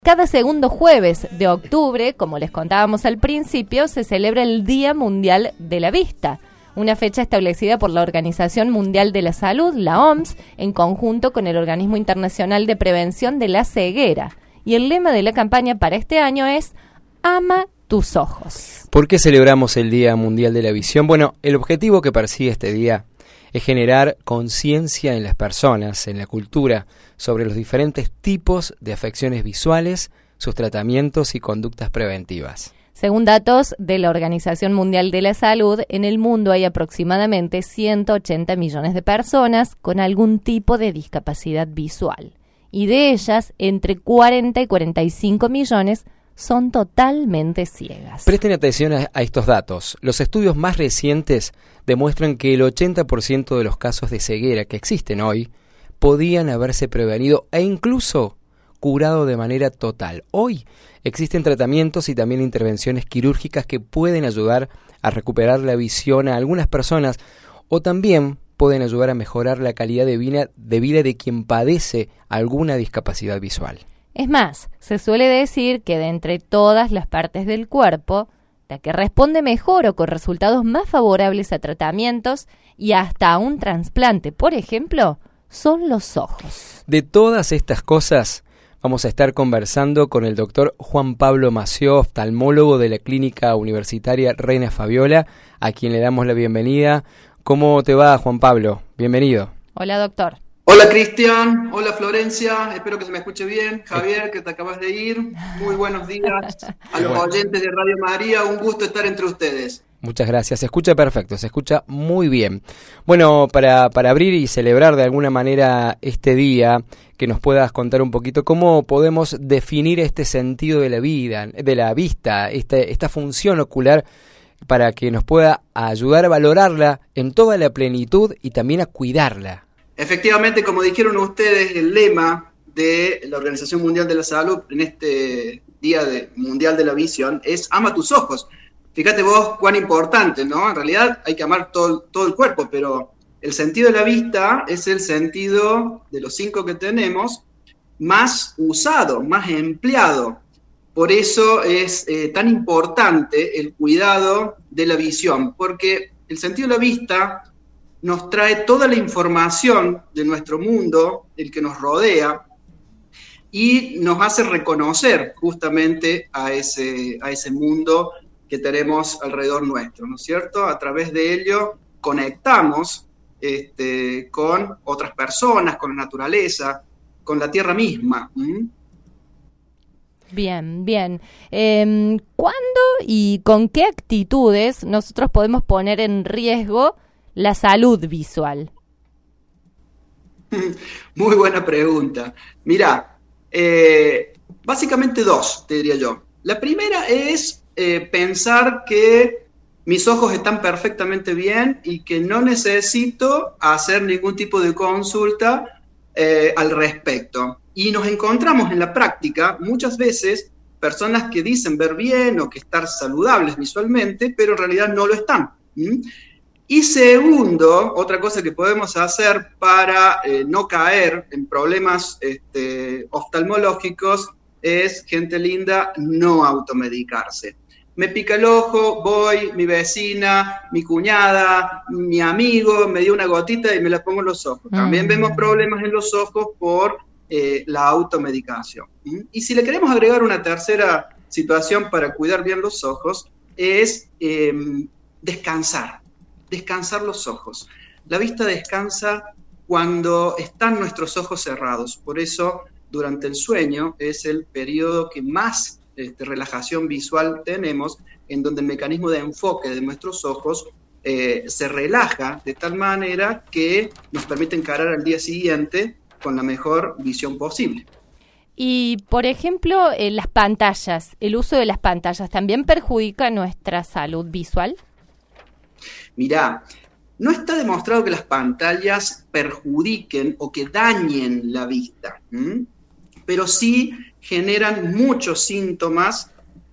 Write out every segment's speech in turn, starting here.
Cada segundo jueves de octubre, como les contábamos al principio, se celebra el Día Mundial de la Vista, una fecha establecida por la Organización Mundial de la Salud, la OMS, en conjunto con el Organismo Internacional de Prevención de la Ceguera. Y el lema de la campaña para este año es Ama tus ojos. ¿Por qué celebramos el Día Mundial de la Visión? Bueno, el objetivo que persigue este día es generar conciencia en las personas, en la cultura, sobre los diferentes tipos de afecciones visuales, sus tratamientos y conductas preventivas. Según datos de la Organización Mundial de la Salud, en el mundo hay aproximadamente 180 millones de personas con algún tipo de discapacidad visual. Y de ellas, entre 40 y 45 millones son totalmente ciegas. Presten atención a estos datos. Los estudios más recientes demuestran que el 80% de los casos de ceguera que existen hoy podían haberse prevenido e incluso curado de manera total. Hoy existen tratamientos y también intervenciones quirúrgicas que pueden ayudar a recuperar la visión a algunas personas o también pueden ayudar a mejorar la calidad de vida de quien padece alguna discapacidad visual. Es más, se suele decir que de entre todas las partes del cuerpo, la que responde mejor o con resultados más favorables a tratamientos y hasta a un trasplante, por ejemplo, son los ojos. De todas estas cosas vamos a estar conversando con el doctor Juan Pablo Mació, oftalmólogo de la Clínica Universitaria Reina Fabiola, a quien le damos la bienvenida. ¿Cómo te va, Juan Pablo? Bienvenido. Hola, doctor. Hola, Cristian. Hola, Florencia. Espero que se me escuche bien. Javier, que te acabas de ir. Muy buenos días a los oyentes de Radio María. Un gusto estar entre ustedes. Muchas gracias. Se escucha perfecto, se escucha muy bien. Bueno, para abrir y celebrar de alguna manera este día, que nos puedas contar un poquito cómo podemos definir este sentido de la vida, de la vista, esta función ocular, para que nos pueda ayudar a valorarla en toda la plenitud y también a cuidarla. Efectivamente, como dijeron ustedes, el lema de la Organización Mundial de la Salud en este Día Mundial de la Visión es Ama tus ojos. Fíjate vos cuán importante, ¿no? En realidad hay que amar todo el cuerpo, pero el sentido de la vista es el sentido de los 5 que tenemos más usado, más empleado. Por eso es tan importante el cuidado de la visión, porque el sentido de la vista nos trae toda la información de nuestro mundo, el que nos rodea, y nos hace reconocer justamente a ese mundo que tenemos alrededor nuestro, ¿no es cierto? A través de ello conectamos con otras personas, con la naturaleza, con la tierra misma. Bien, bien. ¿Cuándo y con qué actitudes nosotros podemos poner en riesgo la salud visual? Muy buena pregunta. Mirá, básicamente 2, te diría yo. La primera es pensar que mis ojos están perfectamente bien y que no necesito hacer ningún tipo de consulta al respecto. Y nos encontramos en la práctica muchas veces personas que dicen ver bien o que estar saludables visualmente, pero en realidad no lo están. Y segundo, otra cosa que podemos hacer para no caer en problemas oftalmológicos es, gente linda, no automedicarse. Me pica el ojo, voy, mi vecina, mi cuñada, mi amigo, me dio una gotita y me la pongo en los ojos. También vemos problemas en los ojos por la automedicación. Y si le queremos agregar una tercera situación para cuidar bien los ojos, es descansar los ojos. La vista descansa cuando están nuestros ojos cerrados. Por eso, durante el sueño es el periodo que más relajación visual tenemos, en donde el mecanismo de enfoque de nuestros ojos se relaja de tal manera que nos permite encarar al día siguiente con la mejor visión posible. Y, por ejemplo, las pantallas, el uso de las pantallas, ¿también perjudica nuestra salud visual? Mirá, no está demostrado que las pantallas perjudiquen o que dañen la vista, pero sí generan muchos síntomas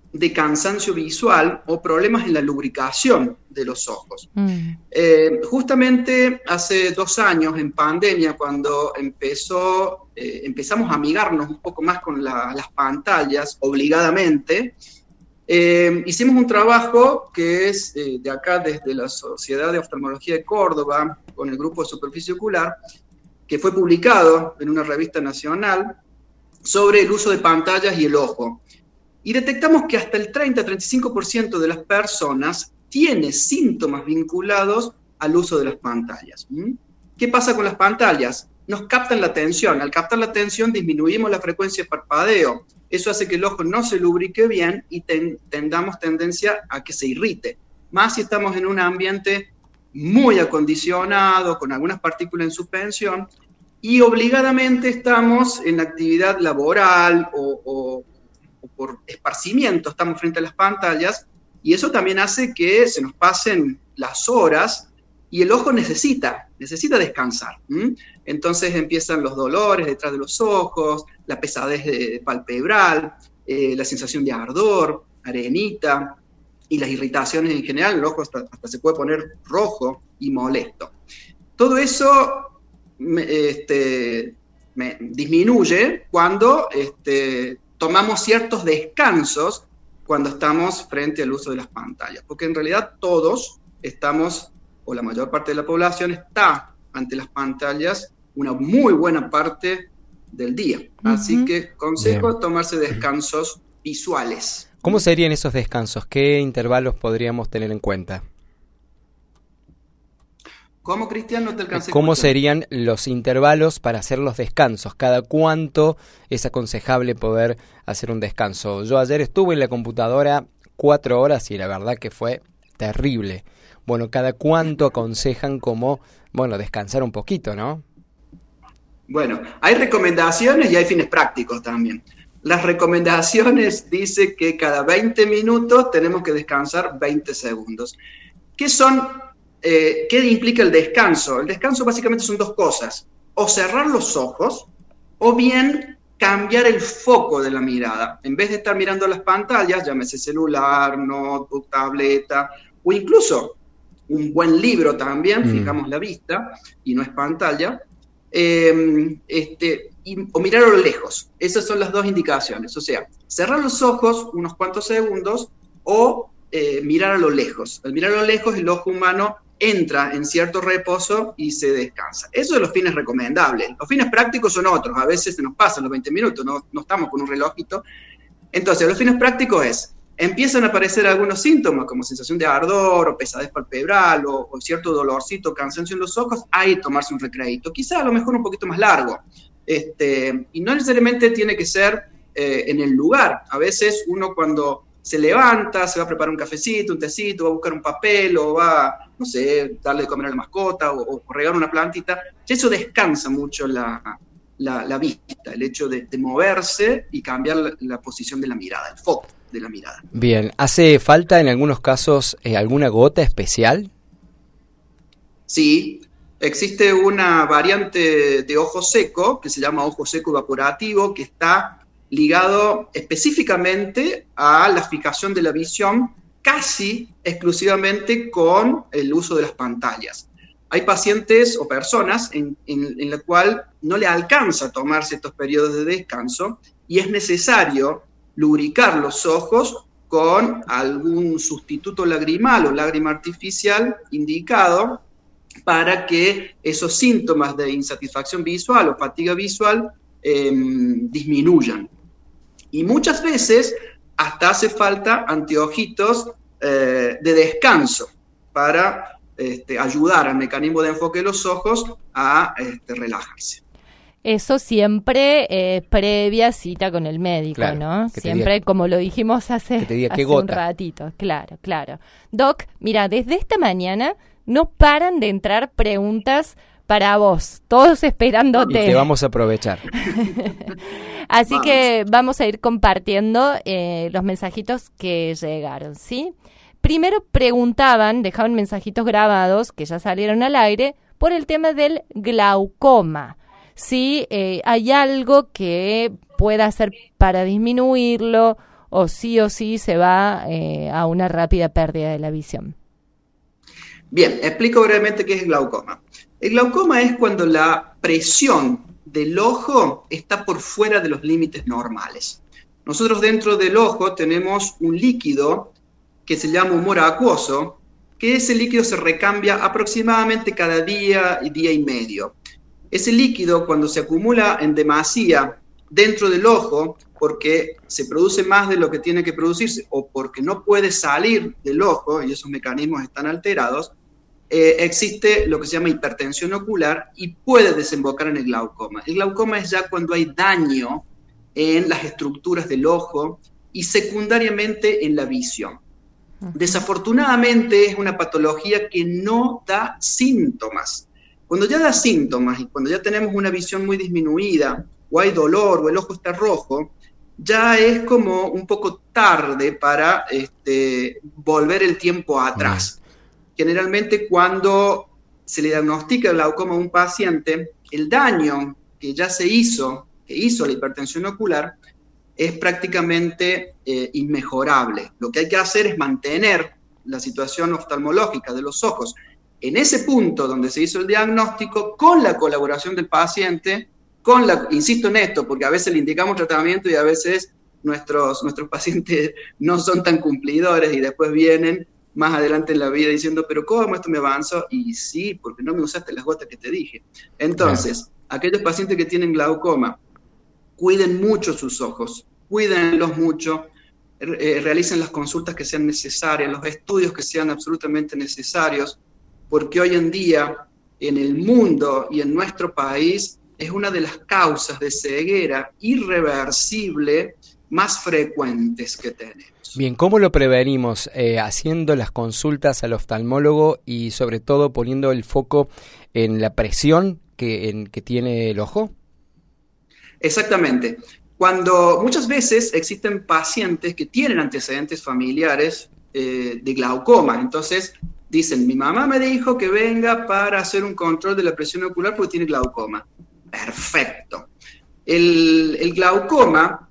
de cansancio visual o problemas en la lubricación de los ojos. Justamente hace 2 años, en pandemia, cuando empezamos a amigarnos un poco más con las pantallas, obligadamente, hicimos un trabajo que es de acá, desde la Sociedad de Oftalmología de Córdoba, con el grupo de superficie ocular, que fue publicado en una revista nacional sobre el uso de pantallas y el ojo. Y detectamos que hasta el 30-35% de las personas tiene síntomas vinculados al uso de las pantallas. ¿Qué pasa con las pantallas? Nos captan la atención. Al captar la atención disminuimos la frecuencia de parpadeo. Eso hace que el ojo no se lubrique bien y tengamos tendencia a que se irrite. Más si estamos en un ambiente muy acondicionado, con algunas partículas en suspensión, y obligadamente estamos en actividad laboral o por esparcimiento, estamos frente a las pantallas, y eso también hace que se nos pasen las horas y el ojo necesita descansar. Entonces empiezan los dolores detrás de los ojos, la pesadez palpebral, la sensación de ardor, arenita, y las irritaciones en general. El ojo hasta se puede poner rojo y molesto. Todo eso me disminuye cuando tomamos ciertos descansos cuando estamos frente al uso de las pantallas, porque en realidad todos estamos, o la mayor parte de la población está ante las pantallas una muy buena parte del día. Así que consejo tomarse descansos visuales. ¿Cómo serían esos descansos? ¿Qué intervalos podríamos tener en cuenta? ¿Cómo, Cristian? No te alcancé. ¿Cómo serían los intervalos para hacer los descansos? ¿Cada cuánto es aconsejable poder hacer un descanso? Yo ayer estuve en la computadora 4 horas y la verdad que fue terrible. Bueno, ¿cada cuánto aconsejan como, descansar un poquito, no? Bueno, hay recomendaciones y hay fines prácticos también. Las recomendaciones dicen que cada 20 minutos tenemos que descansar 20 segundos. ¿Qué implica el descanso? El descanso básicamente son 2 cosas: o cerrar los ojos, o bien cambiar el foco de la mirada. En vez de estar mirando las pantallas, llámese celular, notebook, tableta, o incluso un buen libro también, fijamos la vista, y no es pantalla, o mirar a lo lejos. Esas son las 2 indicaciones, o sea, cerrar los ojos unos cuantos segundos, o mirar a lo lejos. Al mirar a lo lejos, el ojo humano entra en cierto reposo y se descansa. Eso de los fines recomendables. Los fines prácticos son otros. A veces se nos pasan los 20 minutos, no estamos con un relojito. Entonces, los fines prácticos empiezan a aparecer algunos síntomas, como sensación de ardor, o pesadez palpebral, o cierto dolorcito, cansancio en los ojos. Hay que tomarse un recreíto, quizá a lo mejor un poquito más largo. Y no necesariamente tiene que ser en el lugar. A veces uno, cuando se levanta, se va a preparar un cafecito, un tecito, va a buscar un papel, o va, no sé, darle de comer a la mascota, o regar una plantita. Eso descansa mucho la vista, el hecho de moverse y cambiar la posición de la mirada, el foco de la mirada. Bien, ¿hace falta en algunos casos alguna gota especial? Sí, existe una variante de ojo seco que se llama ojo seco evaporativo, que está ligado específicamente a la fijación de la visión casi exclusivamente con el uso de las pantallas. Hay pacientes o personas en la cual no le alcanza tomarse estos periodos de descanso y es necesario lubricar los ojos con algún sustituto lagrimal o lágrima artificial indicado para que esos síntomas de insatisfacción visual o fatiga visual disminuyan. Y muchas veces hasta hace falta anteojitos de descanso para ayudar al mecanismo de enfoque de los ojos a relajarse. Eso siempre previa cita con el médico, claro, ¿no? Siempre, como lo dijimos hace un ratito. Claro. Doc, mira, desde esta mañana no paran de entrar preguntas para vos, todos esperándote. Y te vamos a aprovechar. Así que vamos a ir compartiendo los mensajitos que llegaron, ¿sí? Primero dejaban mensajitos grabados que ya salieron al aire por el tema del glaucoma. Si hay algo que pueda hacer para disminuirlo o sí se va a una rápida pérdida de la visión? Bien, explico brevemente qué es el glaucoma. El glaucoma es cuando la presión del ojo está por fuera de los límites normales. Nosotros dentro del ojo tenemos un líquido que se llama humor acuoso, que ese líquido se recambia aproximadamente cada día y medio. Ese líquido, cuando se acumula en demasía dentro del ojo, porque se produce más de lo que tiene que producirse o porque no puede salir del ojo y esos mecanismos están alterados, existe lo que se llama hipertensión ocular y puede desembocar en el glaucoma. El glaucoma es ya cuando hay daño en las estructuras del ojo y secundariamente en la visión. Desafortunadamente es una patología que no da síntomas. Cuando ya da síntomas y cuando ya tenemos una visión muy disminuida o hay dolor o el ojo está rojo, ya es como un poco tarde para volver el tiempo atrás. Generalmente cuando se le diagnostica el glaucoma a un paciente, el daño que ya que hizo la hipertensión ocular, es prácticamente inmejorable. Lo que hay que hacer es mantener la situación oftalmológica de los ojos en ese punto donde se hizo el diagnóstico, con la colaboración del paciente, insisto en esto, porque a veces le indicamos tratamiento y a veces nuestros pacientes no son tan cumplidores y después vienen más adelante en la vida diciendo, pero ¿cómo esto me avanzó? Y sí, porque no me usaste las gotas que te dije. Entonces, aquellos pacientes que tienen glaucoma, cuiden mucho sus ojos, cuídenlos mucho, realicen las consultas que sean necesarias, los estudios que sean absolutamente necesarios, porque hoy en día, en el mundo y en nuestro país, es una de las causas de ceguera irreversible más frecuentes que tenemos. Bien, ¿cómo lo prevenimos? Haciendo las consultas al oftalmólogo y sobre todo poniendo el foco en la presión que tiene el ojo. Exactamente. Cuando muchas veces existen pacientes que tienen antecedentes familiares de glaucoma, entonces dicen, mi mamá me dijo que venga para hacer un control de la presión ocular porque tiene glaucoma. Perfecto. El glaucoma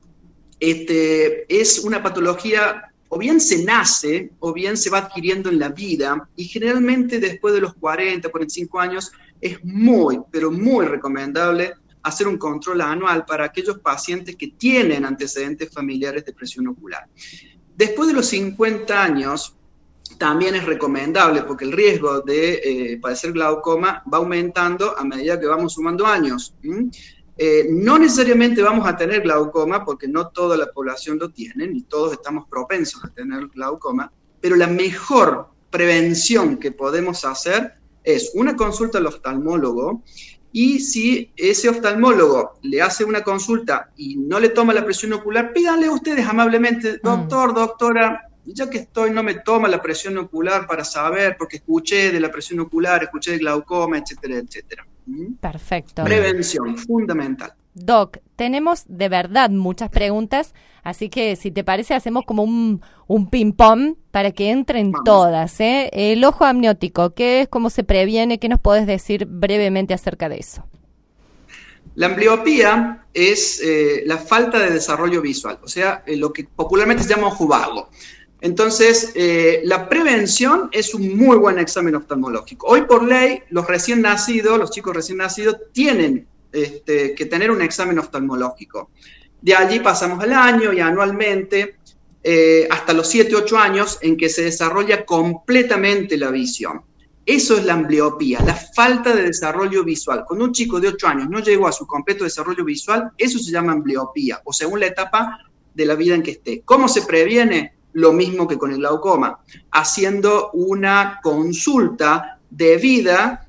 es una patología, o bien se nace, o bien se va adquiriendo en la vida, y generalmente después de los 40, 45 años, es muy, pero muy recomendable hacer un control anual para aquellos pacientes que tienen antecedentes familiares de presión ocular. Después de los 50 años, también es recomendable, porque el riesgo de padecer glaucoma va aumentando a medida que vamos sumando años. No necesariamente vamos a tener glaucoma, porque no toda la población lo tiene, ni todos estamos propensos a tener glaucoma, pero la mejor prevención que podemos hacer es una consulta al oftalmólogo, y si ese oftalmólogo le hace una consulta y no le toma la presión ocular, pídanle a ustedes amablemente, doctor, doctora, ya que no me toma la presión ocular para saber, porque escuché de la presión ocular, escuché de glaucoma, etcétera, etcétera. Perfecto. Prevención, fundamental. Doc, tenemos de verdad muchas preguntas, así que si te parece hacemos como un ping-pong para que entren todas. El ojo amniótico, ¿qué es? ¿Cómo se previene? ¿Qué nos podés decir brevemente acerca de eso? La ambliopía es la falta de desarrollo visual, o sea, lo que popularmente se llama ojo vago. Entonces, la prevención es un muy buen examen oftalmológico. Hoy por ley, los chicos recién nacidos tienen que tener un examen oftalmológico. De allí pasamos al año y anualmente hasta los 7, 8 años en que se desarrolla completamente la visión. Eso es la ambliopía, la falta de desarrollo visual. Cuando un chico de 8 años no llegó a su completo desarrollo visual, eso se llama ambliopía, o según la etapa de la vida en que esté. ¿Cómo se previene? Lo mismo que con el glaucoma, haciendo una consulta debida.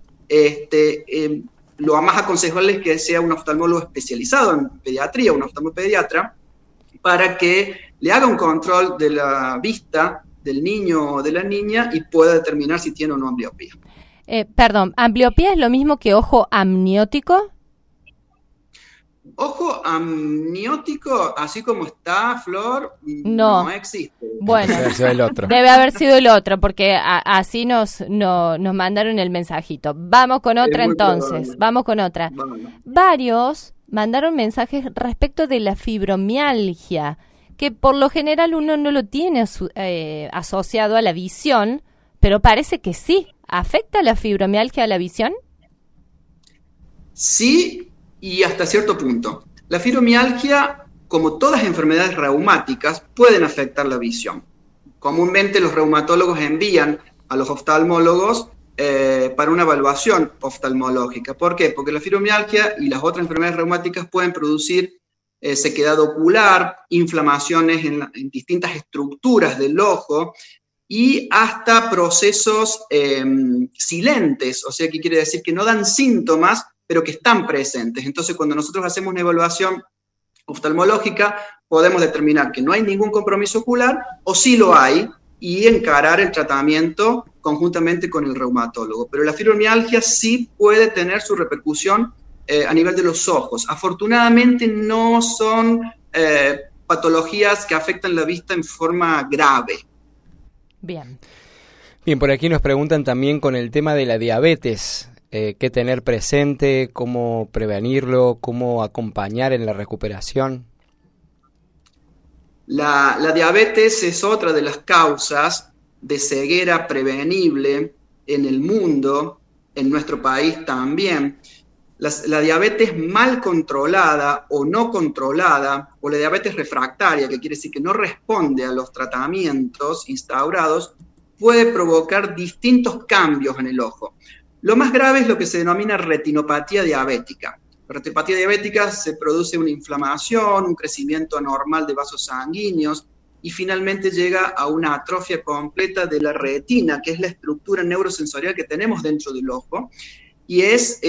Lo más aconsejable es que sea un oftalmólogo especializado en pediatría, un oftalmopediatra, para que le haga un control de la vista del niño o de la niña y pueda determinar si tiene o no ambliopía. Perdón, ¿ambliopía es lo mismo que ojo amniótico? Ojo amniótico, así como está, Flor, no existe. Bueno, debe haber sido el otro, porque así nos mandaron el mensajito. Vamos con otra entonces, vamos con otra. Varios mandaron mensajes respecto de la fibromialgia. que por lo general uno no lo tiene asociado a la visión, pero parece que sí. ¿Afecta la fibromialgia a la visión? Sí, y hasta cierto punto. La fibromialgia, como todas enfermedades reumáticas, pueden afectar la visión. Comúnmente los reumatólogos envían a los oftalmólogos para una evaluación oftalmológica. ¿Por qué? Porque la fibromialgia y las otras enfermedades reumáticas pueden producir sequedad ocular, inflamaciones en distintas estructuras del ojo y hasta procesos silentes, o sea, que quiere decir que no dan síntomas, pero que están presentes. Entonces, cuando nosotros hacemos una evaluación oftalmológica, podemos determinar que no hay ningún compromiso ocular o sí lo hay y encarar el tratamiento conjuntamente con el reumatólogo. Pero la fibromialgia sí puede tener su repercusión a nivel de los ojos. Afortunadamente no son patologías que afectan la vista en forma grave. Bien. Bien, por aquí nos preguntan también con el tema de la diabetes. ¿Qué tener presente? ¿Cómo prevenirlo? ¿Cómo acompañar en la recuperación? La diabetes es otra de las causas de ceguera prevenible en el mundo, en nuestro país también. La diabetes mal controlada o no controlada, o la diabetes refractaria, que quiere decir que no responde a los tratamientos instaurados, puede provocar distintos cambios en el ojo. Lo más grave es lo que se denomina retinopatía diabética. La retinopatía diabética se produce una inflamación, un crecimiento anormal de vasos sanguíneos y finalmente llega a una atrofia completa de la retina, que es la estructura neurosensorial que tenemos dentro del ojo y es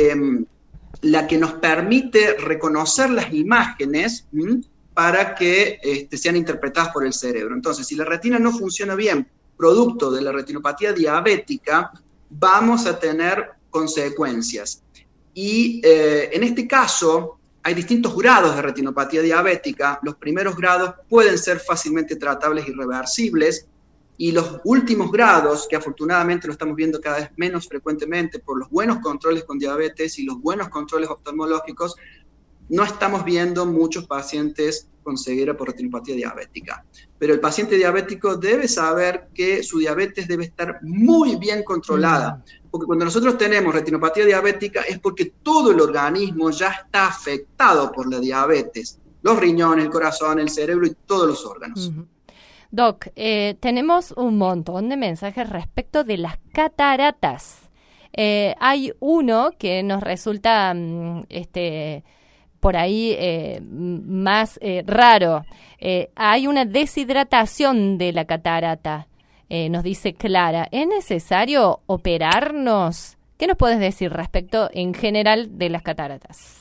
la que nos permite reconocer las imágenes para que sean interpretadas por el cerebro. Entonces, si la retina no funciona bien, producto de la retinopatía diabética, vamos a tener consecuencias. Y en este caso hay distintos grados de retinopatía diabética. Los primeros grados pueden ser fácilmente tratables y reversibles, y los últimos grados, que afortunadamente lo estamos viendo cada vez menos frecuentemente por los buenos controles con diabetes y los buenos controles oftalmológicos, no estamos viendo muchos pacientes con ceguera por retinopatía diabética. Pero el paciente diabético debe saber que su diabetes debe estar muy bien controlada, porque cuando nosotros tenemos retinopatía diabética es porque todo el organismo ya está afectado por la diabetes, los riñones, el corazón, el cerebro y todos los órganos. Doc, tenemos un montón de mensajes respecto de las cataratas. Hay uno que nos resulta por ahí más raro. Hay una deshidratación de la catarata, nos dice Clara. ¿Es necesario operarnos? ¿Qué nos puedes decir respecto en general de las cataratas?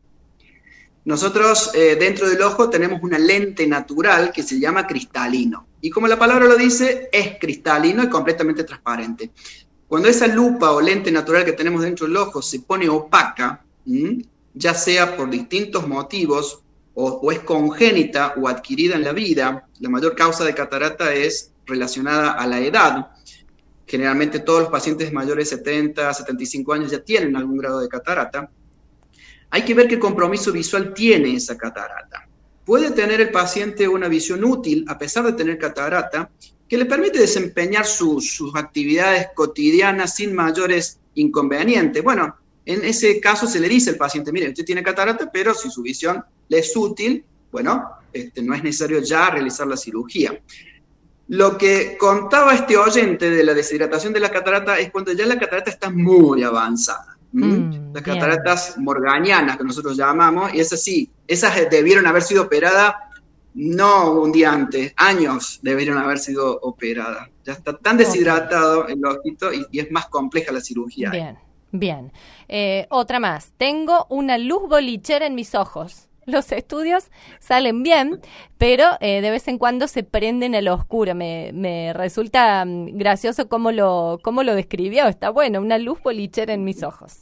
Nosotros dentro del ojo tenemos una lente natural que se llama cristalino. Y como la palabra lo dice, es cristalino y completamente transparente. Cuando esa lupa o lente natural que tenemos dentro del ojo se pone opaca, ya sea por distintos motivos, o es congénita o adquirida en la vida, la mayor causa de catarata es relacionada a la edad. Generalmente todos los pacientes mayores de 70, 75 años ya tienen algún grado de catarata. Hay que ver qué compromiso visual tiene esa catarata. Puede tener el paciente una visión útil, a pesar de tener catarata, que le permite desempeñar sus actividades cotidianas sin mayores inconvenientes. Bueno, en ese caso se le dice al paciente, mire, usted tiene catarata, pero si su visión le es útil, bueno, no es necesario ya realizar la cirugía. Lo que contaba este oyente de la deshidratación de la catarata es cuando ya la catarata está muy avanzada. Las cataratas morganianas, que nosotros llamamos, y esas sí, esas debieron haber sido operadas no un día antes, años debieron haber sido operadas. Ya está tan deshidratado el ojito y es más compleja la cirugía. Bien. Otra más. Tengo una luz bolichera en mis ojos. Los estudios salen bien, pero de vez en cuando se prenden al oscuro. Me resulta gracioso cómo lo describió. Está bueno, una luz bolichera en mis ojos.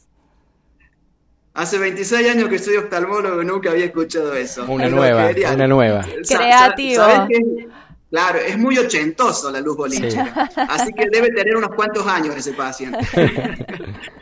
Hace 26 años que soy oftalmólogo, nunca había escuchado eso. Una nueva. Creativo. ¿Sabes qué? Claro, es muy ochentoso la luz bolichera. Sí. Así que debe tener unos cuantos años ese paciente.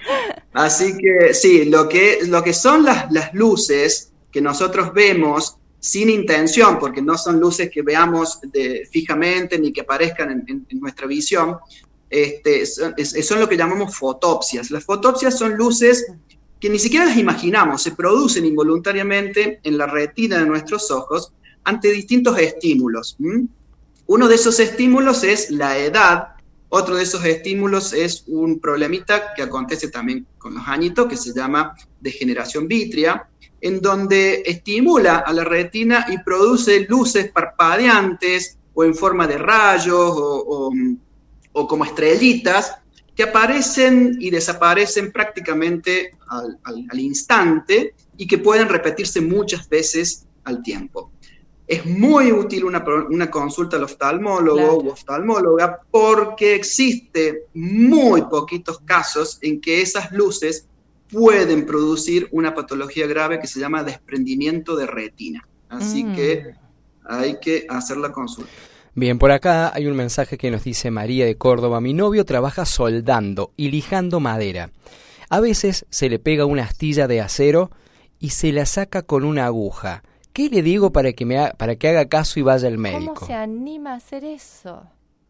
Así que sí, lo que son las luces que nosotros vemos sin intención, porque no son luces que veamos fijamente ni que aparezcan en nuestra visión, son lo que llamamos fotopsias. Las fotopsias son luces que ni siquiera las imaginamos, se producen involuntariamente en la retina de nuestros ojos ante distintos estímulos. Uno de esos estímulos es la edad, otro de esos estímulos es un problemita que acontece también con los añitos, que se llama degeneración vítrea, en donde estimula a la retina y produce luces parpadeantes o en forma de rayos o como estrellitas que aparecen y desaparecen prácticamente al instante y que pueden repetirse muchas veces al tiempo. Es muy útil una consulta al oftalmólogo u oftalmóloga porque existe muy poquitos casos en que esas luces pueden producir una patología grave que se llama desprendimiento de retina. Así que hay que hacer la consulta. Bien, por acá hay un mensaje que nos dice María de Córdoba. Mi novio trabaja soldando y lijando madera. A veces se le pega una astilla de acero y se la saca con una aguja. ¿Qué le digo para que haga caso y vaya al médico? ¿Cómo se anima a hacer eso?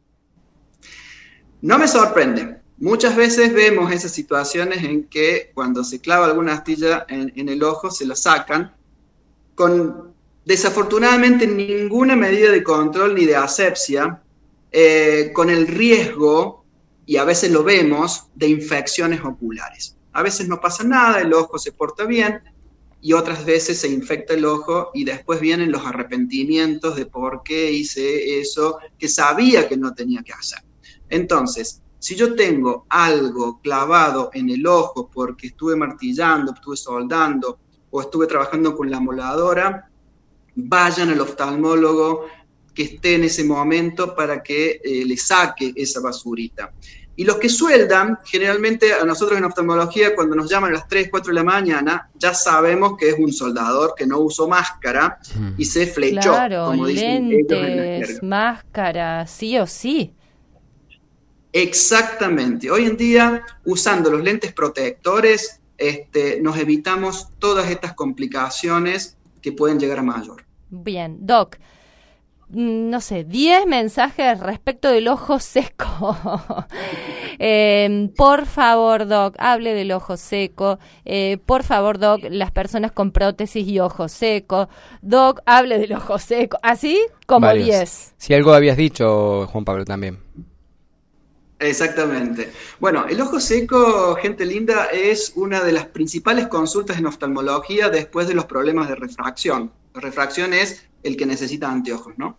No me sorprende. Muchas veces vemos esas situaciones en que cuando se clava alguna astilla en el ojo se la sacan con desafortunadamente ninguna medida de control ni de asepsia, con el riesgo, y a veces lo vemos, de infecciones oculares. A veces no pasa nada, el ojo se porta bien, y otras veces se infecta el ojo y después vienen los arrepentimientos de por qué hice eso que sabía que no tenía que hacer. Entonces, si yo tengo algo clavado en el ojo porque estuve martillando, estuve soldando o estuve trabajando con la moladora, vayan al oftalmólogo que esté en ese momento para que le saque esa basurita. Y los que sueldan, generalmente a nosotros en oftalmología, cuando nos llaman a las 3, 4 de la mañana, ya sabemos que es un soldador que no usó máscara y se flechó. Claro, como dicen ellos en la lentes, jerga. máscara, sí o sí. Exactamente. Hoy en día, usando los lentes protectores, nos evitamos todas estas complicaciones que pueden llegar a mayor. Bien, Doc, no sé, 10 mensajes respecto del ojo seco. Por favor, Doc, hable del ojo seco. Por favor, Doc, las personas con prótesis y ojo seco. Doc, hable del ojo seco. Así como Varios. 10. Si algo habías dicho, Juan Pablo, también. Exactamente. Bueno, el ojo seco, gente linda, es una de las principales consultas en oftalmología después de los problemas de refracción. La refracción es el que necesita anteojos, ¿no?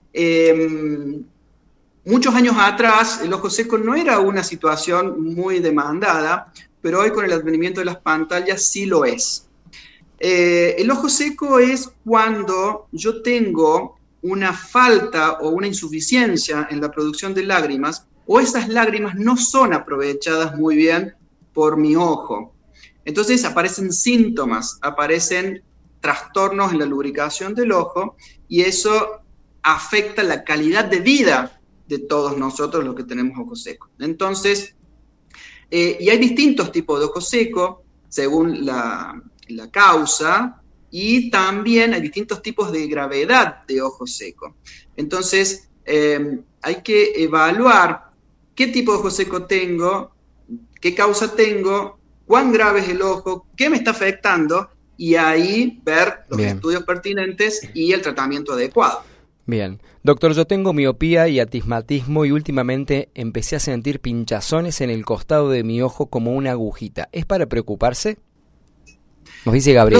Muchos años atrás, el ojo seco no era una situación muy demandada, pero hoy con el advenimiento de las pantallas sí lo es. El ojo seco es cuando yo tengo una falta o una insuficiencia en la producción de lágrimas, o esas lágrimas no son aprovechadas muy bien por mi ojo. Entonces aparecen síntomas, aparecen trastornos en la lubricación del ojo, y eso afecta la calidad de vida de todos nosotros los que tenemos ojo seco. Entonces, y hay distintos tipos de ojo seco según la causa, y también hay distintos tipos de gravedad de ojo seco. Entonces, hay que evaluar qué tipo de ojo seco tengo, qué causa tengo, cuán grave es el ojo, qué me está afectando, y ahí ver los estudios pertinentes y el tratamiento adecuado. Bien. Doctor, yo tengo miopía y astigmatismo y últimamente empecé a sentir pinchazones en el costado de mi ojo como una agujita. ¿Es para preocuparse? Nos dice Gabriela.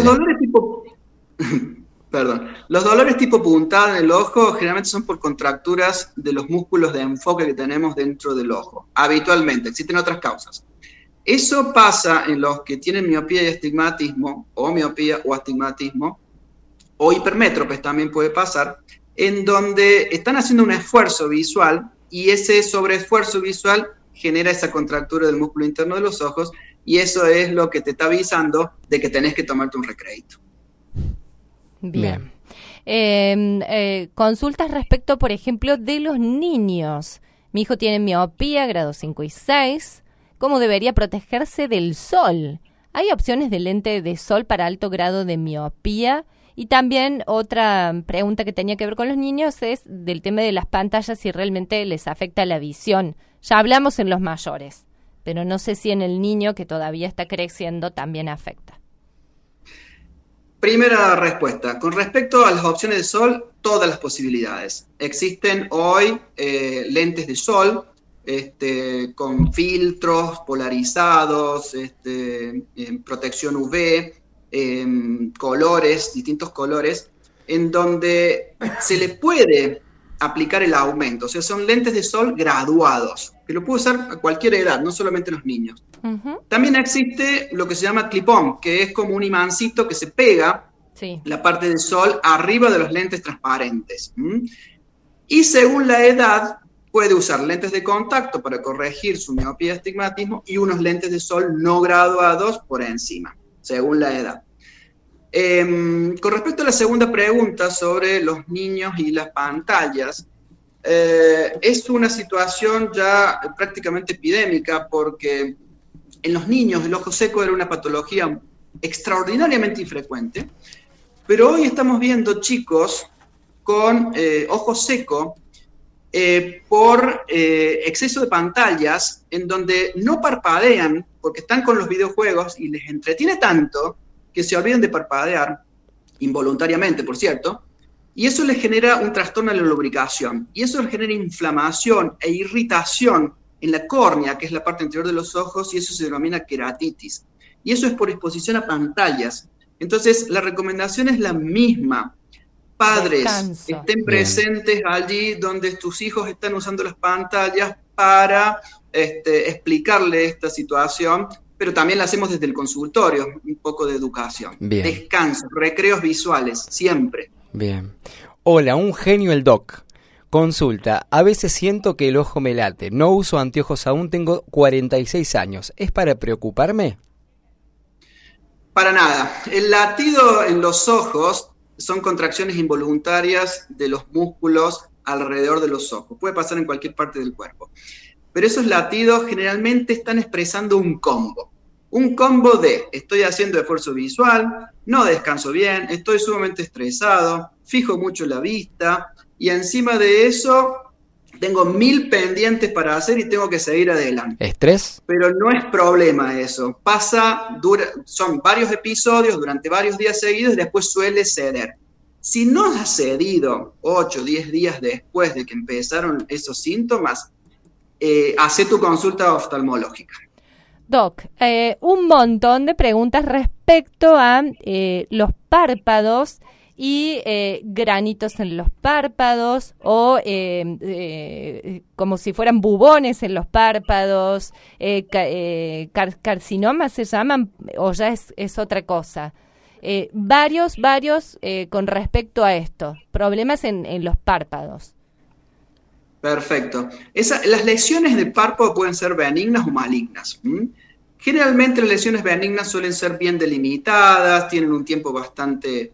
Los dolores tipo puntada en el ojo generalmente son por contracturas de los músculos de enfoque que tenemos dentro del ojo. Habitualmente, existen otras causas. Eso pasa en los que tienen miopía y astigmatismo, o miopía o astigmatismo, o hipermétropes también puede pasar, en donde están haciendo un esfuerzo visual y ese sobreesfuerzo visual genera esa contractura del músculo interno de los ojos, y eso es lo que te está avisando de que tenés que tomarte un recreíto. Bien. Consultas respecto, por ejemplo, de los niños. Mi hijo tiene miopía, grado 5 y 6. ¿Cómo debería protegerse del sol? ¿Hay opciones de lente de sol para alto grado de miopía? Y también otra pregunta que tenía que ver con los niños es del tema de las pantallas, si realmente les afecta la visión. Ya hablamos en los mayores, pero no sé si en el niño que todavía está creciendo también afecta. Primera respuesta. Con respecto a las opciones de sol, todas las posibilidades. Existen hoy lentes de sol con filtros polarizados, protección UV, colores, distintos colores, en donde se le puede aplicar el aumento. O sea, son lentes de sol graduados, que lo puede usar a cualquier edad, no solamente los niños. Uh-huh. También existe lo que se llama clip-on, que es como un imancito que se pega la parte de sol arriba de los lentes transparentes. Y según la edad, puede usar lentes de contacto para corregir su miopía y astigmatismo y unos lentes de sol no graduados por encima, según la edad. Con respecto a la segunda pregunta sobre los niños y las pantallas, es una situación ya prácticamente epidémica, porque en los niños el ojo seco era una patología extraordinariamente infrecuente, pero hoy estamos viendo chicos con ojo seco por exceso de pantallas, en donde no parpadean porque están con los videojuegos y les entretiene tanto que se olvidan de parpadear, involuntariamente, por cierto, y eso les genera un trastorno de la lubricación, y eso les genera inflamación e irritación en la córnea, que es la parte anterior de los ojos, y eso se denomina queratitis. Y eso es por exposición a pantallas. Entonces, la recomendación es la misma. Padres, estén presentes allí donde tus hijos están usando las pantallas para explicarle esta situación, pero también la hacemos desde el consultorio, un poco de educación. Bien. Descanso, recreos visuales, siempre. Bien. Hola, un genio el doc. Consulta, a veces siento que el ojo me late, no uso anteojos aún, tengo 46 años, ¿es para preocuparme? Para nada. El latido en los ojos son contracciones involuntarias de los músculos alrededor de los ojos. Puede pasar en cualquier parte del cuerpo. Pero esos latidos generalmente están expresando un combo. Un combo de estoy haciendo esfuerzo visual, no descanso bien, estoy sumamente estresado, fijo mucho la vista y encima de eso tengo 1000 pendientes para hacer y tengo que seguir adelante. ¿Estrés? Pero no es problema eso. Son varios episodios durante varios días seguidos y después suele ceder. Si no ha cedido 8 o 10 días después de que empezaron esos síntomas, hacé tu consulta oftalmológica. Doc, un montón de preguntas respecto a los párpados y granitos en los párpados o como si fueran bubones en los párpados, carcinomas se llaman o ya es otra cosa. Varios con respecto a esto, problemas en los párpados. Perfecto. Las lesiones de párpado pueden ser benignas o malignas. Generalmente las lesiones benignas suelen ser bien delimitadas, tienen un tiempo bastante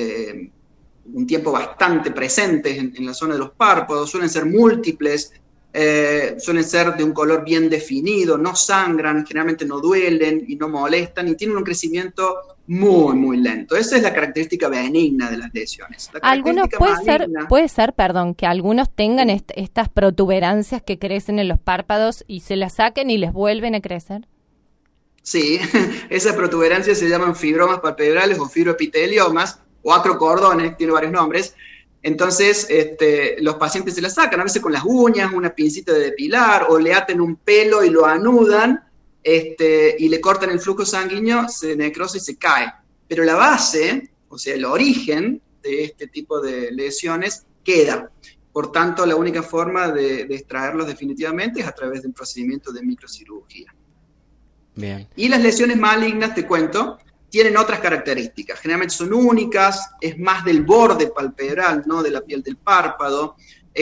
presente en la zona de los párpados, suelen ser múltiples, suelen ser de un color bien definido, no sangran, generalmente no duelen y no molestan y tienen un crecimiento muy, muy lento. Esa es la característica benigna de las lesiones. Algunos puede ser, perdón, que algunos tengan estas protuberancias que crecen en los párpados y se las saquen y les vuelven a crecer. Sí, esas protuberancias se llaman fibromas palpebrales o fibroepiteliomas o acrocordones, tiene varios nombres. Entonces, los pacientes se las sacan, a veces con las uñas, una pincita de depilar, o le aten un pelo y lo anudan, y le cortan el flujo sanguíneo, se necrosa y se cae. Pero la base, o sea, el origen de este tipo de lesiones queda. Por tanto, la única forma de extraerlos definitivamente es a través de un procedimiento de microcirugía. Bien. Y las lesiones malignas, te cuento, tienen otras características. Generalmente son únicas, es más del borde palpebral, no de la piel del párpado.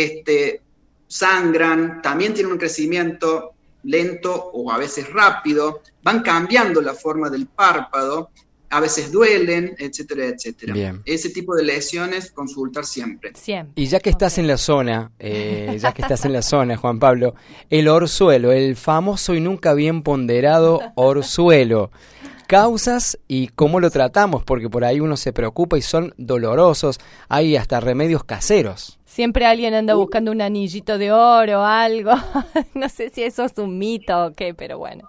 Sangran, también tienen un crecimiento lento o a veces rápido, van cambiando la forma del párpado, a veces duelen, etcétera, etcétera. Bien. Ese tipo de lesiones, consultar siempre. Y ya que estás en la zona, Juan Pablo, el orzuelo, el famoso y nunca bien ponderado orzuelo, causas y cómo lo tratamos, porque por ahí uno se preocupa y son dolorosos, hay hasta remedios caseros. Siempre alguien anda buscando un anillito de oro o algo. No sé si eso es un mito o qué, pero bueno.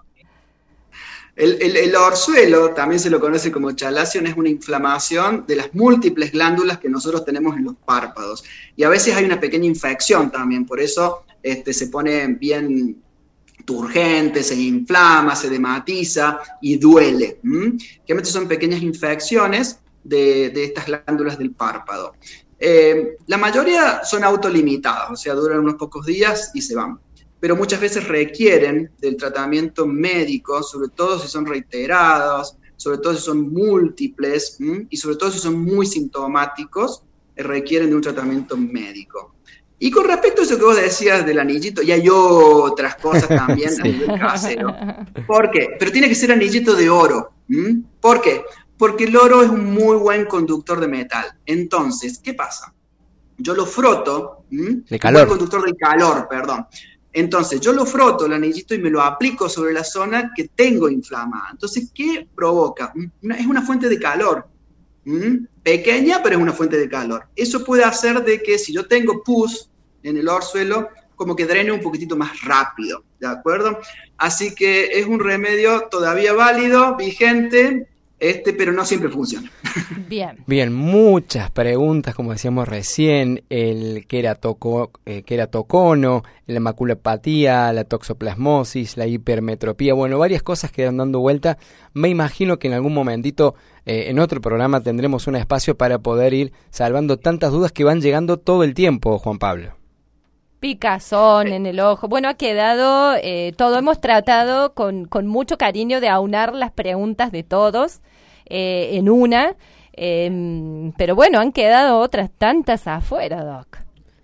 El orzuelo, también se lo conoce como chalazion, es una inflamación de las múltiples glándulas que nosotros tenemos en los párpados. Y a veces hay una pequeña infección también, por eso se pone bien turgente, se inflama, se dematiza y duele. Generalmente son pequeñas infecciones de estas glándulas del párpado. La mayoría son autolimitadas, o sea, duran unos pocos días y se van. Pero muchas veces requieren del tratamiento médico, sobre todo si son reiterados, sobre todo si son múltiples, y sobre todo si son muy sintomáticos, requieren de un tratamiento médico. Y con respecto a eso que vos decías del anillito, y hay otras cosas también sí. A nivel casero. ¿Por qué? Pero tiene que ser anillito de oro. ¿Por qué? Porque el oro es un muy buen conductor de metal. Entonces, ¿qué pasa? Yo lo froto, de calor. Un buen conductor del calor, perdón. Entonces, yo lo froto el anillito y me lo aplico sobre la zona que tengo inflamada. Entonces, ¿qué provoca? Es una fuente de calor. Pequeña, pero es una fuente de calor. Eso puede hacer de que si yo tengo pus en el orzuelo, como que drene un poquitito más rápido, ¿de acuerdo? Así que es un remedio todavía válido, vigente, pero no siempre funciona. Bien, muchas preguntas, como decíamos recién, el queratocono, la maculopatía, la toxoplasmosis, la hipermetropía, bueno, varias cosas que dan dando vuelta. Me imagino que en algún momentito, en otro programa, tendremos un espacio para poder ir salvando tantas dudas que van llegando todo el tiempo, Juan Pablo. Picazón en el ojo. Bueno, ha quedado, todo hemos tratado con mucho cariño de aunar las preguntas de todos en una, pero bueno, han quedado otras tantas afuera, Doc.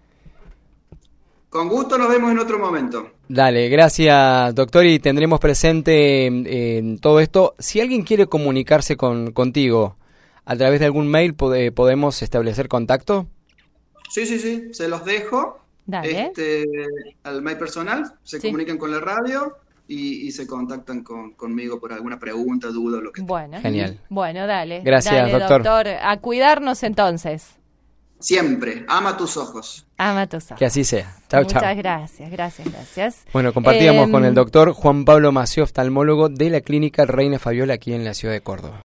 Con gusto, nos vemos en otro momento. Dale, gracias, doctor, y tendremos presente todo esto. Si alguien quiere comunicarse contigo a través de algún mail, ¿podemos establecer contacto? Sí, se los dejo. Dale. Al mail personal, se comunican con la radio y se contactan conmigo por alguna pregunta, duda, lo que sea. Bueno, genial. Bueno, dale. Gracias, dale, doctor. A cuidarnos entonces. Siempre, ama tus ojos. Ama tus ojos. Que así sea. Chau, chau. Muchas gracias. Bueno, compartíamos con el doctor Juan Pablo Mació, oftalmólogo de la Clínica Reina Fabiola aquí en la ciudad de Córdoba.